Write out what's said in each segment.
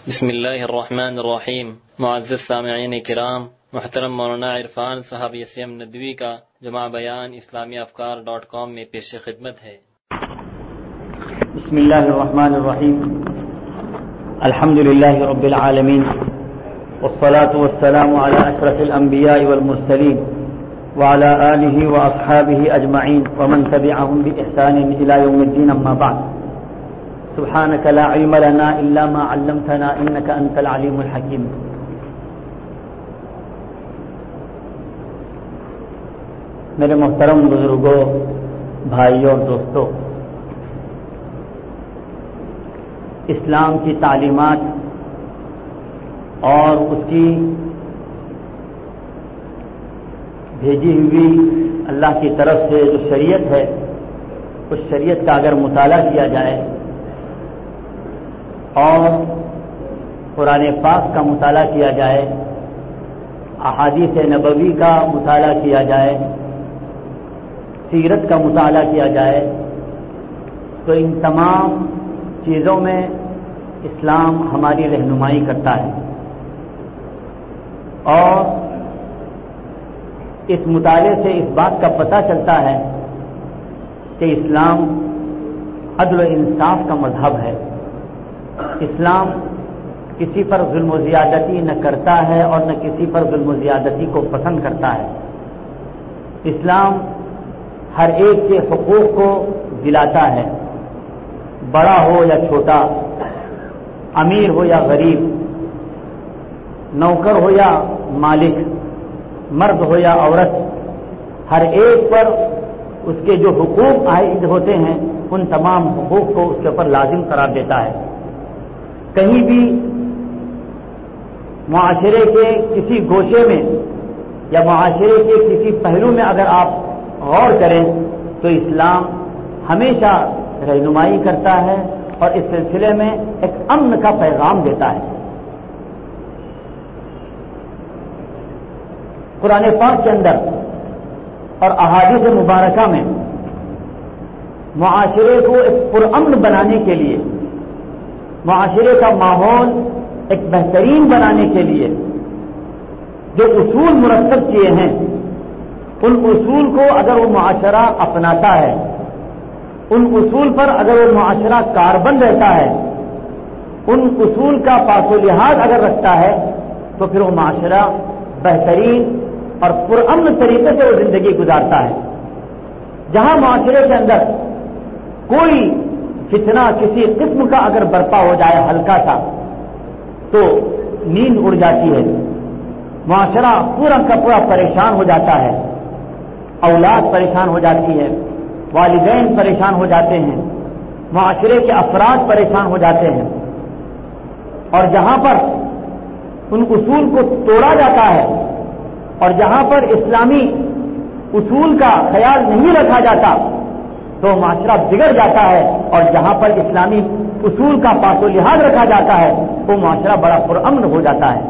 بسم اللہ الرحمن الرحیم۔ معزز سامعین کرام، محترم مولانا عرفان صاحب یسیم ندوی کا جمع بیان اسلامی افکار.com میں پیش خدمت ہے۔ بسم اللہ الرحمن الرحیم، الحمد للہ رب العالمین، والصلاة والسلام علی اشرف الانبیاء والمرسلین وعلی آلہ واصحابہ اجمعین ومن تبعهم بإحسان الى یوم الدین، اما بعد، سبحانك لا علم لنا الا ما علمتنا انك انت العلیم الحکیم۔ میرے محترم بزرگوں، بھائیوں اور دوستوں، اسلام کی تعلیمات اور اس کی بھیجی ہوئی اللہ کی طرف سے جو شریعت ہے، اس شریعت کا اگر مطالعہ کیا جائے اور قرآن پاک کا مطالعہ کیا جائے، احادیث نبوی کا مطالعہ کیا جائے، سیرت کا مطالعہ کیا جائے، تو ان تمام چیزوں میں اسلام ہماری رہنمائی کرتا ہے۔ اور اس مطالعے سے اس بات کا پتہ چلتا ہے کہ اسلام عدل و انصاف کا مذہب ہے۔ اسلام کسی پر ظلم و زیادتی نہ کرتا ہے اور نہ کسی پر ظلم و زیادتی کو پسند کرتا ہے۔ اسلام ہر ایک کے حقوق کو دلاتا ہے، بڑا ہو یا چھوٹا، امیر ہو یا غریب، نوکر ہو یا مالک، مرد ہو یا عورت، ہر ایک پر اس کے جو حقوق عائد ہوتے ہیں ان تمام حقوق کو اس کے اوپر لازم قرار دیتا ہے۔ کہیں بھی معاشرے کے کسی گوشے میں یا معاشرے کے کسی پہلو میں اگر آپ غور کریں تو اسلام ہمیشہ رہنمائی کرتا ہے اور اس سلسلے میں ایک امن کا پیغام دیتا ہے۔ قرآن پاک کے اندر اور احادیث مبارکہ میں معاشرے کو ایک پرامن بنانے کے لیے، معاشرے کا ماحول ایک بہترین بنانے کے لیے جو اصول مرتب کیے ہیں، ان اصول کو اگر وہ معاشرہ اپناتا ہے، ان اصول پر اگر وہ معاشرہ کاربند رہتا ہے، ان اصول کا پاس و لحاظ اگر رکھتا ہے تو پھر وہ معاشرہ بہترین اور پرامن طریقے سے وہ زندگی گزارتا ہے۔ جہاں معاشرے کے اندر کوئی فتنہ کسی قسم کا اگر برپا ہو جائے ہلکا سا تو نیند اڑ جاتی ہے، معاشرہ پورا کا پورا پریشان ہو جاتا ہے، اولاد پریشان ہو جاتی ہے، والدین پریشان ہو جاتے ہیں، معاشرے کے افراد پریشان ہو جاتے ہیں۔ اور جہاں پر ان اصول کو توڑا جاتا ہے اور جہاں پر اسلامی اصول کا خیال نہیں رکھا جاتا تو معاشرہ بگڑ جاتا ہے، اور جہاں پر اسلامی اصول کا پاس و لحاظ رکھا جاتا ہے وہ معاشرہ بڑا پرامن ہو جاتا ہے۔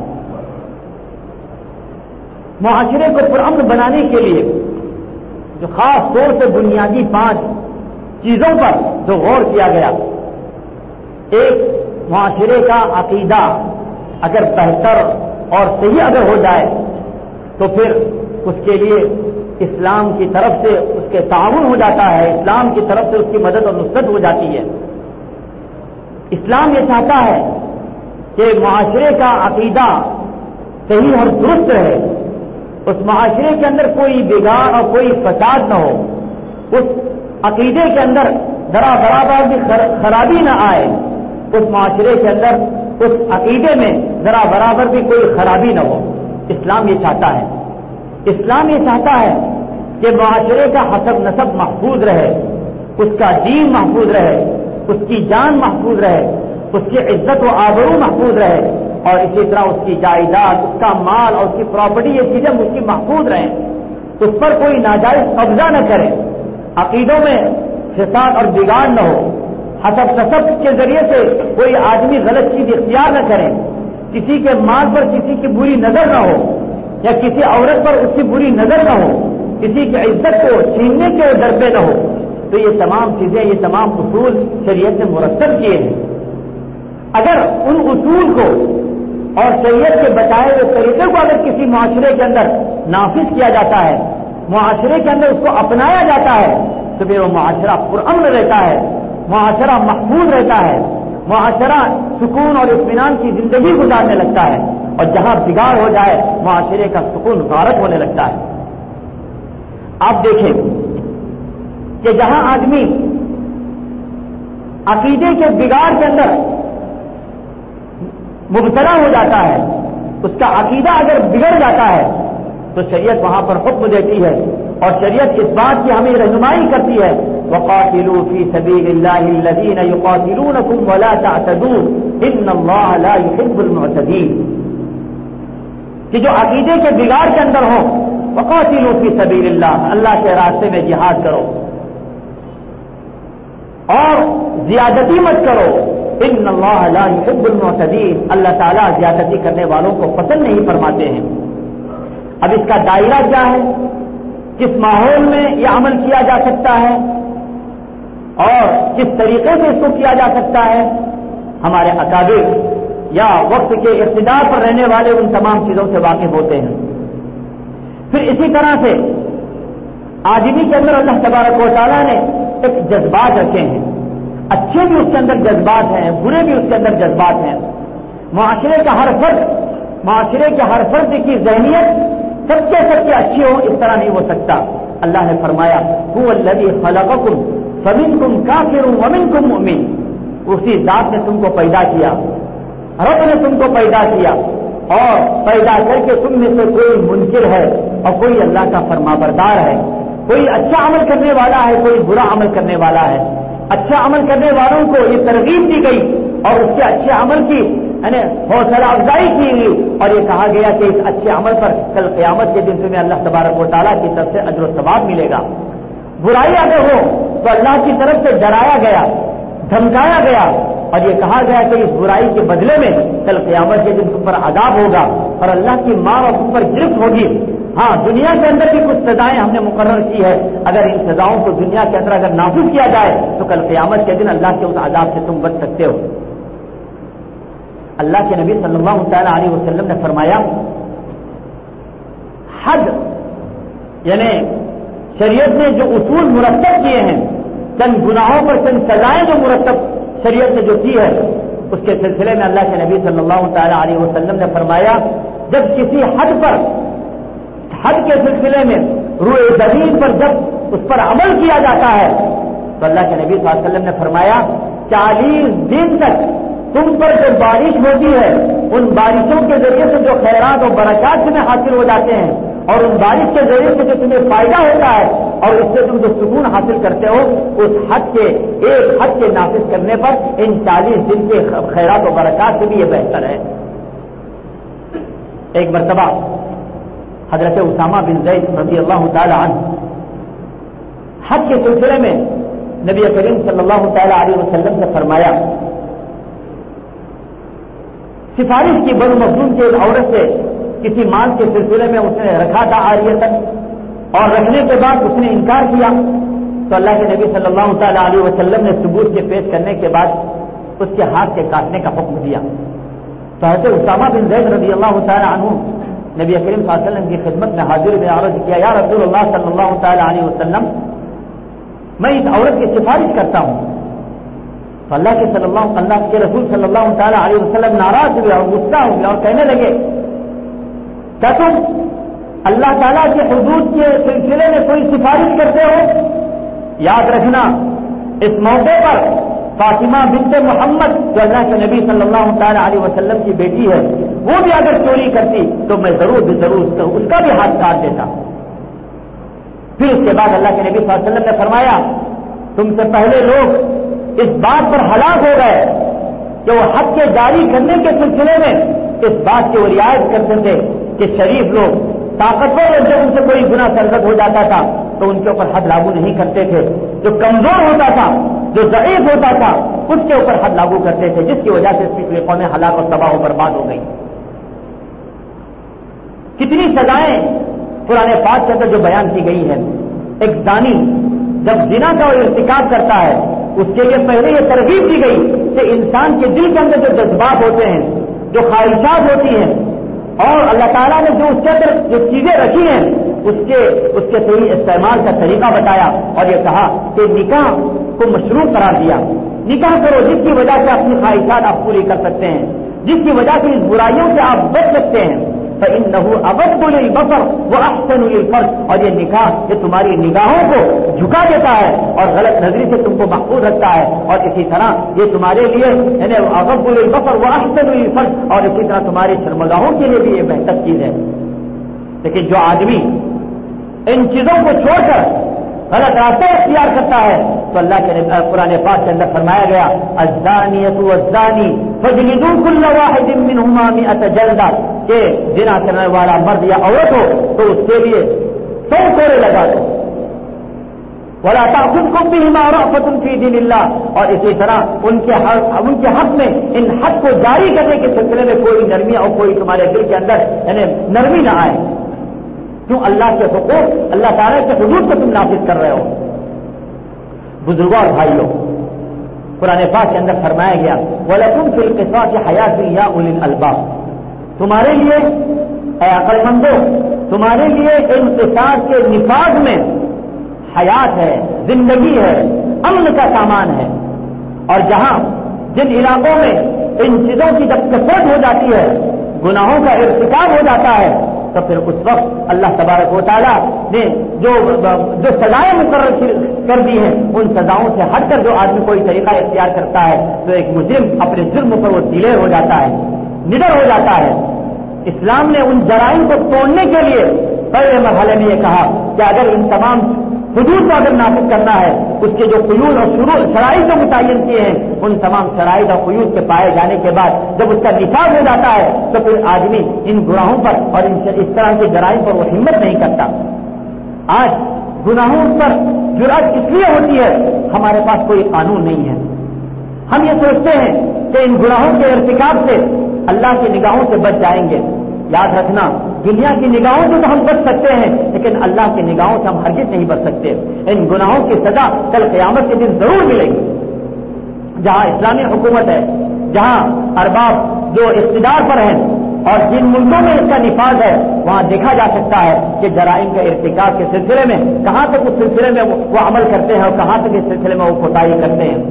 معاشرے کو پرامن بنانے کے لیے جو خاص طور سے بنیادی 5 چیزوں پر جو غور کیا گیا، ایک، معاشرے کا عقیدہ اگر بہتر اور صحیح اگر ہو جائے تو پھر اس کے لیے اسلام کی طرف سے اس کے تعاون ہو جاتا ہے، اسلام کی طرف سے اس کی مدد اور نصرت ہو جاتی ہے۔ اسلام یہ چاہتا ہے کہ معاشرے کا عقیدہ صحیح اور درست ہے، اس معاشرے کے اندر کوئی بگاڑ اور کوئی فساد نہ ہو، اس عقیدے کے اندر ذرا برابر بھی خرابی نہ آئے، اس معاشرے کے اندر اس عقیدے میں ذرا برابر بھی کوئی خرابی نہ ہو۔ اسلام یہ چاہتا ہے، اسلام یہ چاہتا ہے کہ معاشرے کا حسب نسب محفوظ رہے، اس کا دین محفوظ رہے، اس کی جان محفوظ رہے، اس کی عزت و آبرو محفوظ رہے، اور اسی طرح اس کی جائیداد، اس کا مال اور اس کی پراپرٹی، یہ چیزیں اس کی محفوظ رہیں، اس پر کوئی ناجائز قبضہ نہ کرے، عقیدوں میں فساد اور بگاڑ نہ ہو، حسب نسب کے ذریعے سے کوئی آدمی غلط چیز اختیار نہ کرے، کسی کے مال پر کسی کی بری نظر نہ ہو یا کسی عورت پر اس کی بری نظر نہ ہو، کسی کی عزت کو چھیننے کے ڈر پہ نہ ہو، تو یہ تمام چیزیں، یہ تمام اصول شریعت نے مرتب کیے ہیں۔ اگر ان اصول کو اور شریعت کے بتائے ہوئے طریقے کو اگر کسی معاشرے کے اندر نافذ کیا جاتا ہے، معاشرے کے اندر اس کو اپنایا جاتا ہے، تو پھر وہ معاشرہ پرامن رہتا ہے، معاشرہ محفوظ رہتا ہے، معاشرہ سکون اور اطمینان کی زندگی گزارنے لگتا ہے، اور جہاں بگاڑ ہو جائے معاشرے کا سکون غارت ہونے لگتا ہے۔ آپ دیکھیں کہ جہاں آدمی عقیدے کے بگاڑ کے اندر مبتلا ہو جاتا ہے، اس کا عقیدہ اگر بگڑ جاتا ہے تو شریعت وہاں پر حکم دیتی ہے، اور شریعت اس بات کی ہمیں رہنمائی کرتی ہے وَقَاتِلُوا فِي سَبِيلِ اللَّهِ الَّذِينَ يُقَاتِلُونَكُمْ وَلَا تَعْتَدُوا إِنَّ اللَّهَ لَا يُحِبُّ الْمُعْتَدِينَ، کہ جو عقیدے کے بگاڑ کے اندر ہو، وَقَاتِلُوا فِي سَبِيلِ اللَّهِ، اللہ کے راستے میں جہاد کرو اور زیادتی مت کرو، ان اللہ لا يحب المعتدین، اللہ تعالیٰ زیادتی کرنے والوں کو پسند نہیں فرماتے ہیں۔ اب اس کا دائرہ کیا ہے، کس ماحول میں یہ عمل کیا جا سکتا ہے اور کس طریقے سے اس کو کیا جا سکتا ہے، ہمارے اکابر یا وقت کے اقتدار پر رہنے والے ان تمام چیزوں سے واقف ہوتے ہیں۔ پھر اسی طرح سے آدمی کے اندر اللہ تبارک و تعالیٰ نے ایک جذبات رکھے ہیں، اچھے بھی اس کے اندر جذبات ہیں، برے بھی اس کے اندر جذبات ہیں۔ معاشرے کے ہر فرد کی ذہنیت سب کے اچھی ہو اس طرح نہیں ہو سکتا۔ اللہ نے فرمایا هو الذی خلقکم فمنکم کافر ومنکم مؤمن، اسی ذات نے تم کو پیدا کیا، رب نے تم کو پیدا کیا، اور پیدا کر کے تم میں سے کوئی منکر ہے اور کوئی اللہ کا فرمانبردار ہے، کوئی اچھا عمل کرنے والا ہے، کوئی برا عمل کرنے والا ہے۔ اچھا عمل کرنے والوں کو یہ ترغیب دی گئی اور اس کے اچھے عمل کی حوصلہ افزائی کی گئی، اور یہ کہا گیا کہ اس اچھے عمل پر کل قیامت کے دن تمہیں اللہ تبارک و تعالیٰ کی طرف سے اجر و ثواب ملے گا۔ برائی اگر ہو تو اللہ کی طرف سے ڈرایا گیا، دھمکایا گیا، اور یہ کہا گیا کہ اس برائی کے بدلے میں کل قیامت کے دن تم پر عذاب ہوگا اور اللہ کی مار اور تم پر گرفت ہوگی۔ ہاں، دنیا کے اندر بھی کچھ سزائیں ہم نے مقرر کی ہے، اگر ان سزاؤں کو دنیا کے اندر اگر نافذ کیا جائے تو کل قیامت کے دن اللہ کے اس عذاب سے تم بچ سکتے ہو۔ اللہ کے نبی صلی اللہ تعالی علیہ وسلم نے فرمایا، حد یعنی شریعت نے جو اصول مرتب کیے ہیں، چند گناہوں پر چند سزائیں جو مرتب شریعت نے جو کی ہے، اس کے سلسلے میں اللہ کے نبی صلی اللہ تعالی علیہ وسلم نے فرمایا، جب کسی حد کے سلسلے میں روئے زمین پر جب اس پر عمل کیا جاتا ہے تو اللہ کے نبی صلی اللہ علیہ وسلم نے فرمایا 40 دن تک تم پر جو بارش ہوتی ہے، ان بارشوں کے ذریعے سے جو خیرات اور برکات تمہیں حاصل ہو جاتے ہیں، اور ان بارش کے ذریعے سے جو تمہیں فائدہ ہوتا ہے اور اس سے تم جو سکون حاصل کرتے ہو، اس ایک حد کے نافذ کرنے پر ان 40 دن کے خیرات و برکات سے بھی یہ بہتر ہے۔ ایک مرتبہ حضرت اسامہ بن زید رضی اللہ تعالی عنہ حج کے سلسلے میں نبی کریم صلی اللہ تعالی علیہ وسلم سے فرمایا، سفارش کی بنو مخزوم کی ایک عورت سے کسی مال کے سلسلے میں اس نے رکھا تھا عاریتاً، اور رکھنے کے بعد اس نے انکار کیا، تو اللہ کے نبی صلی اللہ تعالی علیہ وسلم نے ثبوت کے پیش کرنے کے بعد اس کے ہاتھ کے کاٹنے کا حکم دیا۔ تو حضرت اسامہ بن زید رضی اللہ تعالی عنہ نبی کریم صلی اللہ علیہ وسلم کی خدمت میں حاضر میں عرض کیا، یا رسول اللہ صلی اللہ تعالی علیہ وسلم، میں اس عورت کی سفارش کرتا ہوں۔ تو اللہ کے رسول صلی اللہ تعالی علیہ وسلم ناراض ہوئے اور غصہ ہوئے اور کہنے لگے، کیا تم اللہ تعالیٰ کے حدود کے سلسلے میں کوئی سفارش کرتے ہو؟ یاد رکھنا، اس موقع پر فاطمہ بنت محمد جو اللہ کے نبی صلی اللہ تعالی علیہ وسلم کی بیٹی ہے، وہ بھی اگر چوری کرتی تو میں ضرور اس کا بھی ہاتھ کاٹ دیتا۔ پھر اس کے بعد اللہ کے نبی صلی اللہ علیہ وسلم نے فرمایا، تم سے پہلے لوگ اس بات پر ہلاک ہو گئے کہ وہ حد کے جاری کرنے کے سلسلے میں اس بات کی رعایت کرتے تھے کہ شریف لوگ طاقتور لوگ جب ان سے کوئی گناہ سرزد ہو جاتا تھا تو ان کے اوپر حد لاگو نہیں کرتے تھے، جو کمزور ہوتا تھا، جو ضعیف ہوتا تھا، اس کے اوپر حد لاگو کرتے تھے، جس کی وجہ سے اس کی قومیں ہلاک اور تباہ و برباد ہو گئی۔ کتنی سزائیں قرآن پاک کے اندر جو بیان کی گئی ہے۔ ایک زانی جب زنا کا ارتکاب کرتا ہے اس کے لیے پہلے یہ ترغیب دی گئی کہ انسان کے دل کے اندر جو جذبات ہوتے ہیں، جو خواہشات ہوتی ہیں، اور اللہ تعالیٰ نے جو اس کے اندر جو چیزیں رکھی ہیں اس کے صحیح استعمال کا طریقہ بتایا، اور یہ کہا کہ نکاح کو مشروع قرار دیا۔ نکاح کرو جس کی وجہ سے اپنی خواہشات آپ پوری کر سکتے ہیں، جس کی وجہ سے اس برائیوں سے آپ بچ سکتے ہیں۔ فإنه أغض للبصر وأحسن للفرج، اور یہ نکاح یہ تمہاری نگاہوں کو جھکا دیتا ہے اور غلط نظری سے تم کو محفوظ رکھتا ہے، اور اسی طرح یہ تمہارے لیے یعنی أغض للبصر وأحسن للفرج، اور اسی طرح تمہاری شرمگاہوں کے لیے بھی یہ بہتر چیز ہے۔ لیکن جو آدمی ان چیزوں کو چھوڑ کر غلط راستے اختیار کرتا ہے تو اللہ کے قرآن پاک کے اندر فرمایا گیا الزانیۃ والزانی فاجلدوا كل واحد منهما 100 جلدہ، کہ زنا کرنے والا مرد یا عورت ہو تو اس کے لیے 100 کوڑے لگا دو۔ ولا تأخذكم بهما رأفة في دين الله، اور اسی طرح ان کے حق میں ان حق کو جاری کرنے کے سلسلے میں کوئی نرمی اور کوئی تمہارے دل کے اندر یعنی نرمی نہ آئے، کیوں اللہ کے حقوق اللہ تعالیٰ کے حدود کو تم نافذ کر رہے ہو۔ بزرگوں اور بھائیوں، قرآن پاک کے اندر فرمایا گیا وَلَكُمْ فِي الْقِصَاصِ حَيَاةٌ يَا أُولِي الْأَلْبَابِ، تمہارے لیے اے عقل مندو تمہارے لیے ان قصاص کے نفاذ میں حیات ہے، زندگی ہے، امن کا سامان ہے۔ اور جہاں جن علاقوں میں ان چیزوں کی جب کثرت ہو جاتی ہے، گناہوں کا ارتکاب ہو جاتا ہے، تو پھر اس وقت اللہ تبارک و تعالیٰ نے جو سزائیں مقرر کر دی ہیں ان سزاؤں سے ہٹ کر جو آدمی کوئی طریقہ اختیار کرتا ہے تو ایک مجرم اپنے جرم پر وہ دلیر ہو جاتا ہے، نڈر ہو جاتا ہے۔ اسلام نے ان جرائم کو توڑنے کے لیے پہلے مرحلے میں یہ کہا کہ اگر ان تمام حدود کو اگر نافذ کرنا ہے، اس کے جو قیود اور شرائط جو متعین کیے ہیں ان تمام شرائط اور قیود کے پائے جانے کے بعد جب اس کا نفاذ ہو جاتا ہے تو پھر آدمی ان گناہوں پر اور اس طرح کے جرائم پر وہ ہمت نہیں کرتا۔ آج گناہوں پر جرأت اس لیے ہوتی ہے ہمارے پاس کوئی قانون نہیں ہے، ہم یہ سوچتے ہیں کہ ان گناہوں کے ارتکاب سے اللہ کی نگاہوں سے بچ جائیں گے۔ یاد رکھنا دنیا کی نگاہوں سے تو ہم بچ سکتے ہیں لیکن اللہ کی نگاہوں سے ہم ہرگز نہیں بچ سکتے۔ ان گناہوں کی سزا کل قیامت کے دن ضرور ملے گی۔ جہاں اسلامی حکومت ہے، جہاں ارباب جو اقتدار پر ہیں اور جن ملکوں میں اس کا نفاذ ہے وہاں دیکھا جا سکتا ہے کہ جرائم کے ارتکاب کے سلسلے میں کہاں تک اس سلسلے میں وہ عمل کرتے ہیں اور کہاں تک اس سلسلے میں وہ کوتاہی کرتے ہیں۔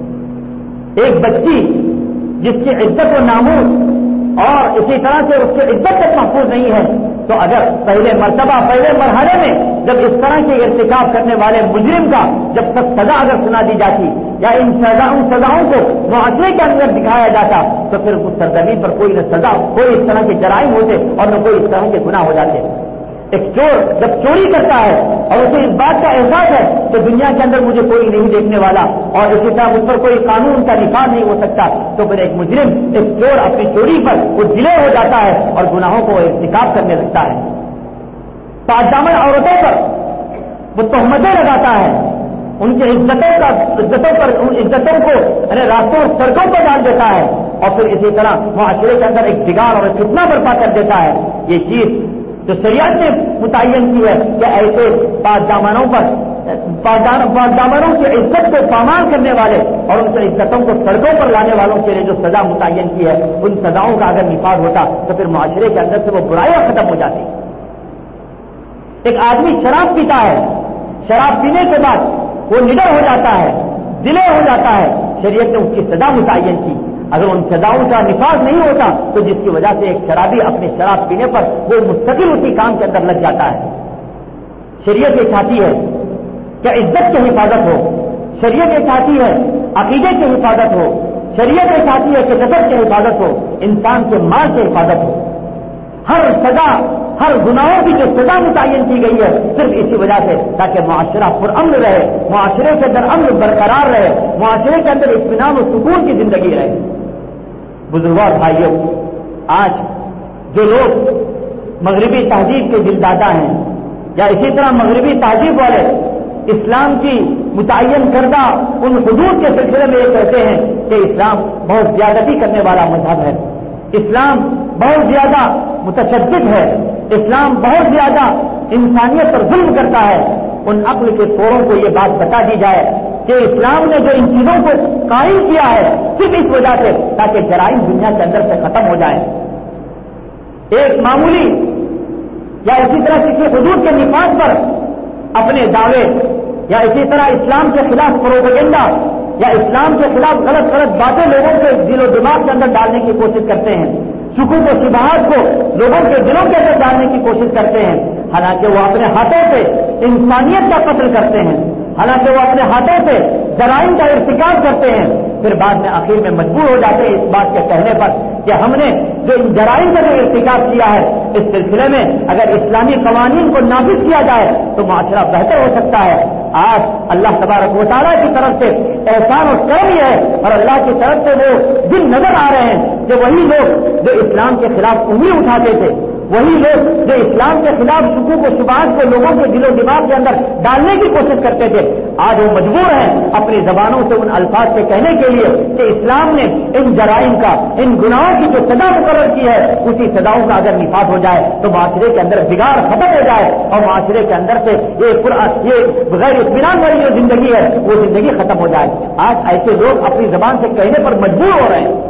ایک بچی جس کی عزت و ناموس اور اسی طرح سے اس کی عزت تک محفوظ نہیں ہے تو اگر پہلے مرحلے میں جب اس طرح کے ارتکاب کرنے والے مجرم کا جب تک سزا اگر سنا دی جاتی یا ان سزاؤں کو معاشرے کے اندر دکھایا جاتا تو پھر اس سرزمین پر کوئی نہ سزا، کوئی اس طرح کے جرائم ہوتے اور نہ کوئی اس طرح کے گناہ ہو جاتے۔ ایک چور جب چوری کرتا ہے اور اسے اس بات کا احساس ہے کہ دنیا کے اندر مجھے کوئی نہیں دیکھنے والا اور اسی طرح اس پر کوئی قانون کا نفاذ نہیں ہو سکتا تو پھر ایک مجرم ایک چور اپنی چوری پر وہ دلیر ہو جاتا ہے اور گناہوں کو ارتکاب کرنے لگتا ہے۔ پاکدامن عورتوں پر وہ تہمتیں لگاتا ہے، ان کی عزتوں کو راستوں اور سڑکوں پر ڈال دیتا ہے اور پھر اسی طرح معاشرے کے اندر ایک بگاڑ اور فتنہ برپا کر دیتا ہے۔ یہ چیز جو شریعت نے متعین کی ہے کہ ایسے پاکدامنوں کی عزت کو پامال کرنے والے اور ان کی عزتوں کو سڑکوں پر لانے والوں کے لیے جو سزا متعین کی ہے ان سزاؤں کا اگر نفاذ ہوتا تو پھر معاشرے کے اندر سے وہ برائیاں ختم ہو جاتی۔ ایک آدمی شراب پیتا ہے، شراب پینے کے بعد وہ نڈر ہو جاتا ہے، دلیر ہو جاتا ہے، شریعت نے اس کی سزا متعین کی۔ اگر ان سزاؤں کا نفاذ نہیں ہوتا تو جس کی وجہ سے ایک شرابی اپنے شراب پینے پر وہ مستقل اسی کام کے اندر لگ جاتا ہے۔ شریعت یہ چاہتی ہے کہ عزت کی حفاظت ہو، شریعت یہ چاہتی ہے عقیدے کی حفاظت ہو، شریعت یہ چاہتی ہے کہ نسب کی حفاظت ہو، انسان کے مال کی حفاظت ہو۔ ہر سزا، ہر گناہوں کی جو سزا متعین کی گئی ہے صرف اسی وجہ سے تاکہ معاشرہ پرامن رہے، معاشرے کے اندر امن برقرار رہے، معاشرے کے اندر اطمینان و سکون کی زندگی رہے۔ بزرگوں اور بھائیوں، آج جو لوگ مغربی تہذیب کے دلدادہ ہیں یا اسی طرح مغربی تہذیب والے اسلام کی متعین کردہ ان حدود کے سلسلے میں یہ کہتے ہیں کہ اسلام بہت زیادتی کرنے والا مذہب ہے، اسلام بہت زیادہ متشدد ہے، اسلام بہت زیادہ انسانیت پر ظلم کرتا ہے، ان عقل کے کوڑوں کو یہ بات بتا دی جائے کہ اسلام نے جو ان چیزوں کو قائم کیا ہے صرف اس وجہ سے تاکہ جرائم دنیا کے اندر سے ختم ہو جائیں. ایک معمولی یا اسی طرح کسی حدود کے نفاذ پر اپنے دعوے یا اسی طرح اسلام کے خلاف پروپیگنڈا یا اسلام کے خلاف غلط غلط باتیں لوگوں کے دل و دماغ کے اندر ڈالنے کی کوشش کرتے ہیں, شکوک و شبہات کو لوگوں کے دلوں کے اندر ڈالنے کی کوشش کرتے ہیں, حالانکہ وہ اپنے ہاتھوں سے انسانیت کا قتل کرتے ہیں, حالانکہ وہ اپنے ہاتھوں سے جرائم کا ارتکاب کرتے ہیں. پھر بعد میں آخر میں مجبور ہو جاتے ہیں اس بات کے کہنے پر کہ ہم نے جو ان جرائم کا جو ارتکاب کیا ہے اس سلسلے میں اگر اسلامی قوانین کو نافذ کیا جائے تو معاشرہ بہتر ہو سکتا ہے. آج اللہ تبارک و تعالیٰ کی طرف سے احسان اور کرم یہ ہے اور اللہ کی طرف سے وہ دن نظر آ رہے ہیں کہ وہی لوگ جو اسلام کے خلاف انگلی اٹھاتے تھے, وہی لوگ جو اسلام کے خلاف شکوک و شبہات کو لوگوں کے دل و دماغ کے اندر ڈالنے کی کوشش کرتے تھے, آج وہ مجبور ہیں اپنی زبانوں سے ان الفاظ سے کہنے کے لیے کہ اسلام نے ان جرائم کا, ان گناہوں کی جو سزا مقرر کی ہے اسی سزاؤں کا اگر نفاذ ہو جائے تو معاشرے کے اندر بگاڑ ختم ہو جائے اور معاشرے کے اندر سے یہ غیر اطمینان والی جو زندگی ہے وہ زندگی ختم ہو جائے. آج ایسے لوگ اپنی زبان سے کہنے پر مجبور ہو رہے ہیں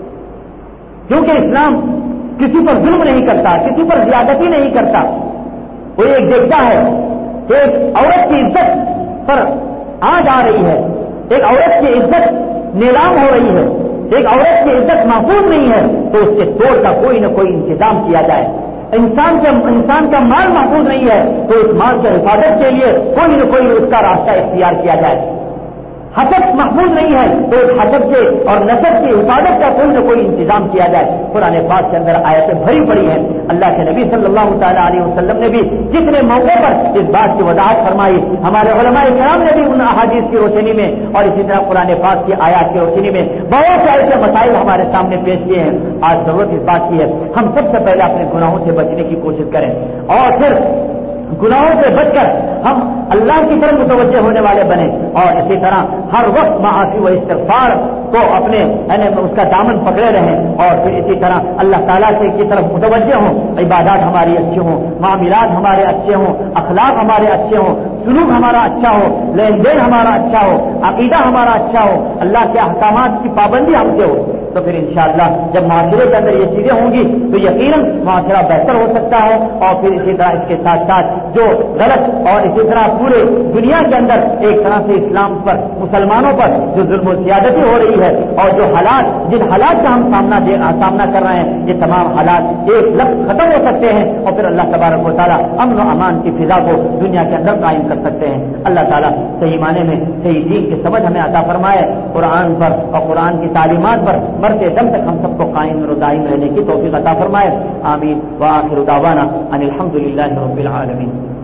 کیونکہ اسلام کسی پر ظلم نہیں کرتا, کسی پر زیادتی نہیں کرتا. وہ ایک دیکھتا ہے کہ ایک عورت کی عزت پر آج آ رہی ہے, ایک عورت کی عزت نیلام ہو رہی ہے, ایک عورت کی عزت محفوظ نہیں ہے تو اس کے توڑ کا کوئی نہ کوئی انتظام کیا جائے. انسان کا مال محفوظ نہیں ہے تو اس مال کی حفاظت کے لیے کوئی نہ کوئی اس کا راستہ اختیار کیا جائے. حسب محفوظ نہیں ہے تو اس حسب کے اور نسب کی حفاظت کا کوئی نہ کوئی انتظام کیا جائے. قرآن پاک کے اندر آیتیں بھری پڑی ہیں. اللہ کے نبی صلی اللہ تعالیٰ علیہ وسلم نے بھی جتنے موقع پر اس بات کی وضاحت فرمائی, ہمارے علماء کرام نے بھی ان احادیث کی روشنی میں اور اسی طرح قرآن پاک کی آیات کی روشنی میں بہت سے ایسے مسائل ہمارے سامنے پیش کیے ہیں. آج ضرورت اس بات کی ہے ہم سب سے پہلے اپنے گناہوں سے بچنے کی کوشش کریں اور پھر گناہوں سے بچ کر ہم اللہ کی طرف متوجہ ہونے والے بنے اور اسی طرح ہر وقت معافی و استغفار کو اپنے اس کا دامن پکڑے رہیں اور پھر اسی طرح اللہ تعالیٰ سے کی طرف متوجہ ہوں. عبادات ہماری اچھی ہوں, معاملات ہمارے اچھے ہوں, اخلاق ہمارے اچھے ہوں, سلوک ہمارا اچھا ہو, لین دین ہمارا اچھا ہو, عقیدہ ہمارا اچھا ہو, اللہ کے احکامات کی پابندی ہم سے ہو. تو پھر انشاءاللہ جب معاشرے کے اندر یہ چیزیں ہوں گی تو یقیناً معاشرہ بہتر ہو سکتا ہے. اور پھر اسی طرح اس کے ساتھ ساتھ جو غلط اور اسی طرح پورے دنیا کے اندر ایک طرح سے اسلام پر, مسلمانوں پر جو ظلم و زیادتی ہو رہی ہے اور جو حالات جن حالات کا ہم سامنا کر رہے ہیں یہ تمام حالات ایک لفظ ختم ہو سکتے ہیں اور پھر اللہ تبارک و تعالیٰ امن و امان کی فضا کو دنیا کے اندر قائم کر سکتے ہیں. اللہ تعالیٰ صحیح معنی میں صحیح دین کی سمجھ ہمیں عطا فرمائے, قرآن پر اور قرآن کی تعلیمات پر مرتے دم تک ہم سب کو قائم و دائم رہنے کی توفیق عطا فرمائے. آمین. وآخر دعوانا ان الحمد للہ رب العالمین.